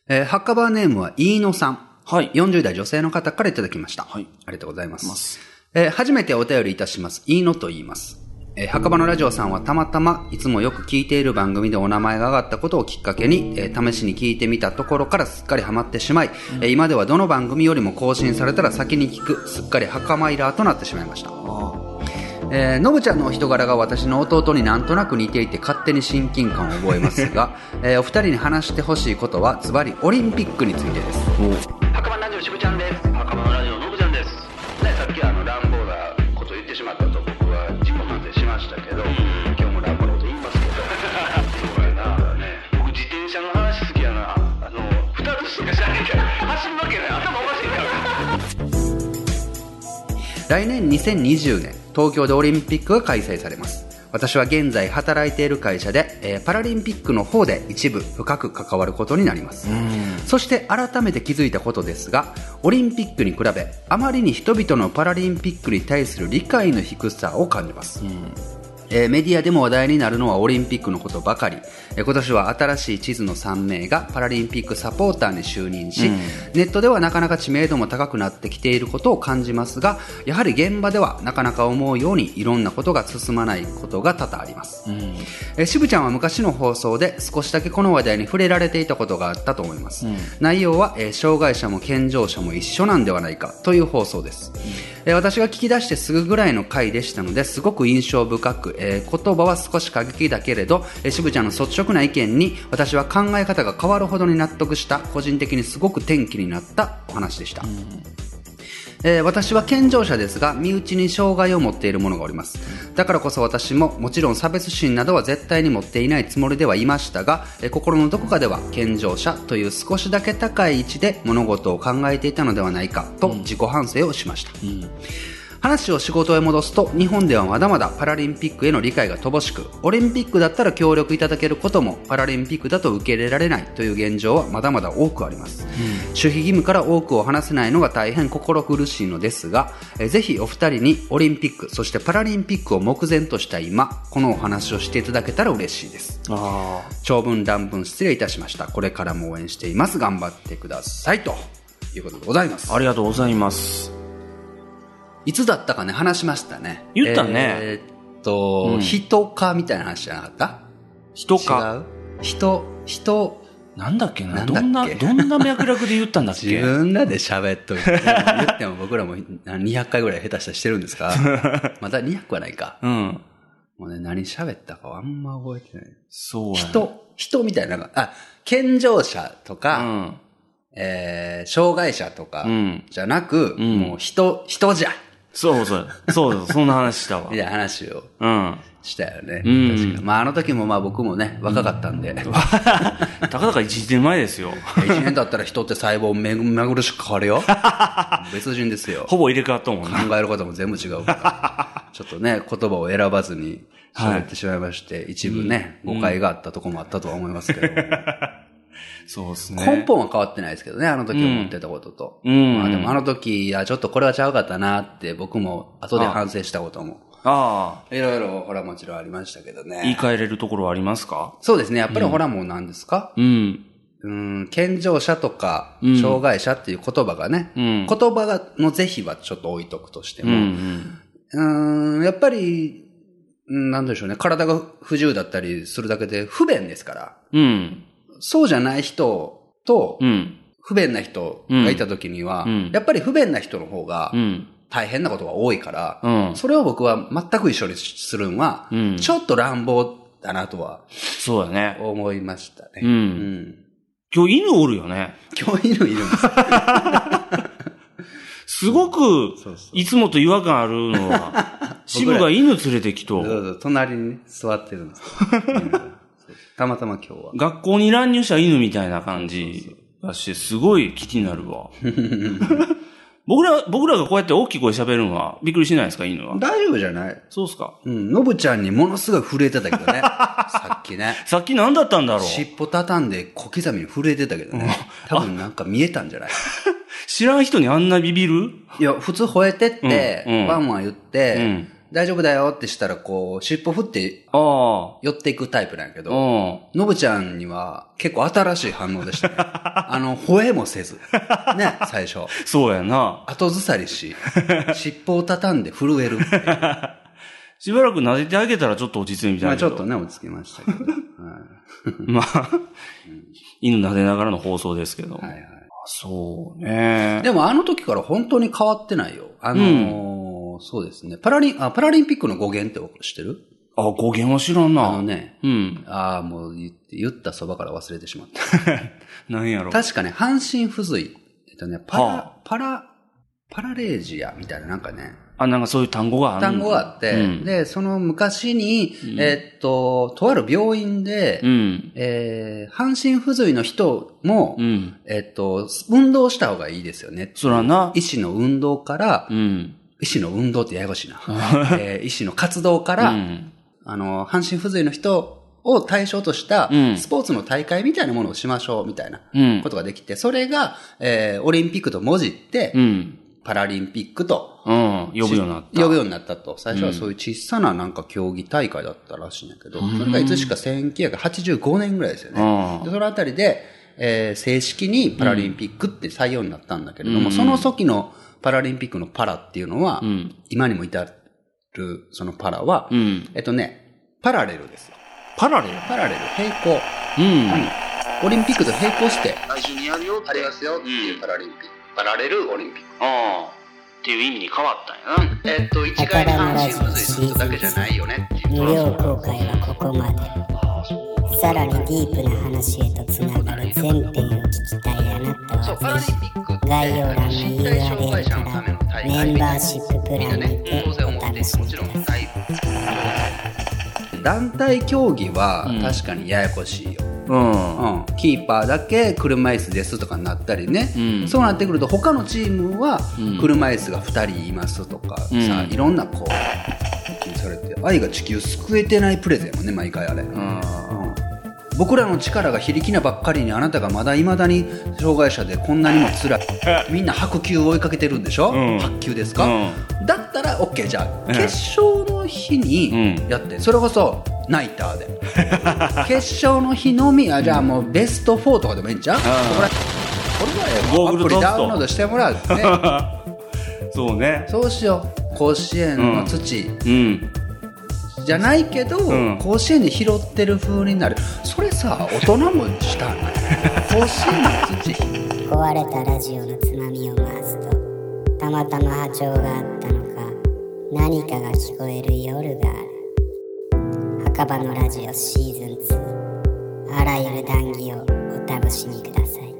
墓場ネームは飯野さん。 はい。 40代女性の方からいただきました。 はい。 ありがとうございます。初めてお便りいたします。飯野と言います。墓場のラジオさんはたまたまいつもよく聞いている番組でお名前が上がったことをきっかけに、試しに聞いてみたところからすっかりハマってしまい、今ではどの番組よりも更新されたら先に聞くすっかり墓マイラーとなってしまいました。のぶちゃんのお人柄が私の弟になんとなく似ていて勝手に親近感を覚えますが、お二人に話してほしいことはズバリオリンピックについてです。 墓場ラジオしぶちゃんです。墓場ラジオのぶちゃんです。ね、さっき乱暴なこと言ってしまったと僕は自己反省しましたけど、今日も乱暴なこと言いますけどそうやな、ね、僕自転車の話好きやな。2つしか知らないから走るわけない、頭おかしいから来年2020年東京でオリンピックが開催されます。私は現在働いている会社で、パラリンピックの方で一部深く関わることになります。そして改めて気づいたことですが、オリンピックに比べあまりに人々のパラリンピックに対する理解の低さを感じます。メディアでも話題になるのはオリンピックのことばかり。今年は新しい地図の3名がパラリンピックサポーターに就任し、ネットではなかなか知名度も高くなってきていることを感じますが、やはり現場ではなかなか思うようにいろんなことが進まないことが多々あります。しぶちゃんは昔の放送で少しだけこの話題に触れられていたことがあったと思います。内容は、障害者も健常者も一緒なんではないかという放送です。私が聞き出してすぐぐらいの回でしたのですごく印象深く、言葉は少し過激だけれど、しぶちゃんの率直な意見に私は考え方が変わるほどに納得した、個人的にすごく転機になったお話でした。私は健常者ですが身内に障害を持っている者がおります。だからこそ私ももちろん差別心などは絶対に持っていないつもりではいましたが、心のどこかでは健常者という少しだけ高い位置で物事を考えていたのではないかと自己反省をしました。話を仕事へ戻すと、日本ではまだまだパラリンピックへの理解が乏しく、オリンピックだったら協力いただけることもパラリンピックだと受け入れられないという現状はまだまだ多くあります。守秘義務から多くを話せないのが大変心苦しいのですが、ぜひお二人にオリンピックそしてパラリンピックを目前とした今、このお話をしていただけたら嬉しいです。長文乱文失礼いたしました。これからも応援しています。頑張ってくださいということでございます。 ありがとうございます。 いつだったかね、話しましたね。 言ったね。 人かみたいな話じゃなかった？ 人か。 違う？人、 なんだっけな。どんな脈絡で言ったんだっけ？ 自分らで喋っといて。言っても僕らも200回ぐらい下手したらしてるんですか？まだ200はないか。もうね、何喋ったかあんま覚えてない。 そうやね。 人みたいな、健常者とか、障害者とか、じゃなく、もう人じゃ。そんな話したわ。 いや、話を。したよね。確かに。あの時も僕もね、若かったんで。 たかだか1年前ですよ。 1年だったら人って細胞目ぐるしく変わるよ。別人ですよ。 ほぼ入れ替わったもんね。 考えることも全部違うから。ちょっとね、言葉を選ばずに喋ってしまいまして、一部ね、誤解があったところもあったとは思いますけど。 そうですね。 根本は変わってないですけどね、あの時思ってたことと。でもあの時、ちょっとこれはちゃうかったなって僕も後で反省したことも。いろいろほらもちろんありましたけどね。 言い換えれるところはありますか？ そうですね。やっぱりほらもう何ですか？健常者とか、障害者っていう言葉がね、言葉の是非はちょっと置いとくとしても、やっぱり、なんでしょうね、体が不自由だったりするだけで不便ですから、そうじゃない人と、不便な人がいた時には、やっぱり不便な人の方が、大変なことが多いから、それを僕は全く一緒にするのは、ちょっと乱暴だなとは、 そうだね。 思いましたね。 今日犬おるよね。 今日犬いるんですよ。 すごく、いつもと違和感あるのは、渋が犬連れてきと。 隣に、ね、座ってるんですよ。たまたま今日は。 学校に乱入した犬みたいな感じがして、すごい気になるわ。僕らがこうやって大きい声喋るのはびっくりしないですか、犬は。 大丈夫じゃない？ そうっすか。 のぶちゃんにものすごい震えてたけどね。さっきね。 さっき何だったんだろう。 尻尾畳んで小刻みに震えてたけどね。多分なんか見えたんじゃない？ 知らん人にあんなビビる？ いや、普通吠えてって、ワンワン言って、 大丈夫だよってしたら、こう、尻尾振ってあ寄っていくタイプなんやけあ。 ど、 うん。 のぶちゃんには結構新しい反応でしたね。吠えもせず。ね、最初。 そうやな。 後ずさりし、尻尾を畳んで震えるっていう。 しばらく撫でてあげたらちょっと落ち着いみたいな。 まあちょっとね、落ち着きましたけど。はいまあ、犬撫でながらの放送ですけど。 はいはい。 そうね。 でもあの時から本当に変わってないよ。そうですね。パラリンピックの語源って知ってる？ あ、語源は知らんな。 ね。 うん。 もう言ったそばから忘れてしまった。 何やろ。 確かね、半身不随。パラレージアみたいななんかね。 なんかそういう単語がある単語があって、 うん、 で、その昔に、とある病院で、半身不随の人も、運動した方がいいですよね。 そらな。 医師の運動から、医師の運動ってややこしいな。医師の活動から、半身不随の人を対象としたスポーツの大会みたいなものをしましょうみたいなことができて、それが、オリンピックと文字って、パラリンピックと、 呼ぶようになった。 呼ぶようになったと。最初はそういう小さななんか競技大会だったらしいんだけど、それがいつしか1985年ぐらいですよね。でそのあたりで、正式にパラリンピックって採用になったんだけれども、その時のパラリンピックのパラっていうのは、今にも至るそのパラは、パラレルです。 パラレル、 平行。オリンピックと並行して、来週にやるよ、ありますよっていうパラリンピック。パラレルオリンピック。 っていう意味に変わったんやな。 一概に半身不随の人だけじゃないよねっていう。 無料公開はここまで。さらにディープな話へとつながる全編を聞きたいあなたはぜひ概要欄の URL からメンバーシッププランにてお楽しみください。 団体競技は確かにややこしいよ。キーパーだけ車椅子ですとかになったりね、そうなってくると他のチームは車椅子が2人いますとかさ、いろんなこう気にされて、愛が地球救えてないプレゼンもね、毎回あれ、僕らの力が非力なばっかりにあなたがまだ未だに障害者でこんなにも辛いみんな白球を追いかけてるんでしょ、白球ですか、だったら OK、 じゃあ決勝の日にやって、それこそナイターで決勝の日のみ、じゃあもうベスト4とかでもいいんちゃう、これはアプリダウンロードしてもらうねそうね、 そうしよう。甲子園の土、じゃないけど、甲子園で拾ってる風になる。それさ、大人もしたんだよ甲子園の土。 壊れたラジオのつまみを回すと、たまたま波長があったのか、何かが聞こえる夜がある。墓場のラジオシーズン2、あらゆる談義をお楽しみください。